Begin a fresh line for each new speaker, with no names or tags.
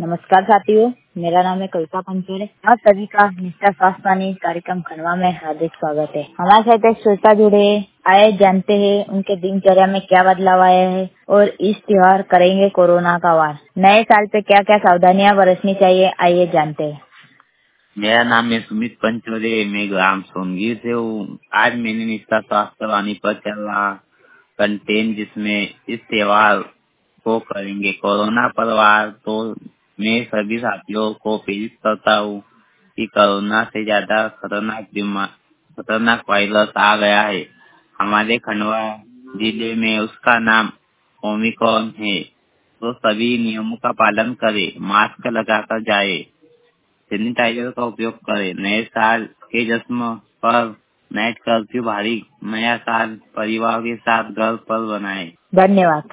नमस्कार साथियों, मेरा नाम है कविता पंचोरे। आप सभी का निष्ठा स्वास्थ्य वाणी कार्यक्रम खंडवा में हार्दिक स्वागत है। हमारे साथ एक श्रोता जुड़े आए, जानते हैं उनके दिनचर्या में क्या बदलाव आया है और इस त्योहार करेंगे कोरोना का वार। नए साल पे क्या क्या सावधानियां बरतनी चाहिए, आइए जानते हैं।
मेरा नाम है सुमित पंचोरे, मैं ग्राम सोनगीर से हूँ। आज मैंने निष्ठा स्वास्थ्य वाणी पर चल रहा कंटेंट जिसमें इस त्योहार को करेंगे कोरोना पर वार, तो मैं सभी साथियों को प्रेरित करता हूँ कि कोरोना से ज्यादा खतरनाक वायरस आ गया है हमारे खंडवा जिले में। उसका नाम ओमिक्रॉन है। तो सभी नियमों का पालन करें, मास्क लगाकर जाए, सैनिटाइजर का उपयोग करें। नए साल के जश्न पर नाइट कर्फ्यू भारी नया साल परिवार के साथ घर पर बनाएं।
धन्यवाद।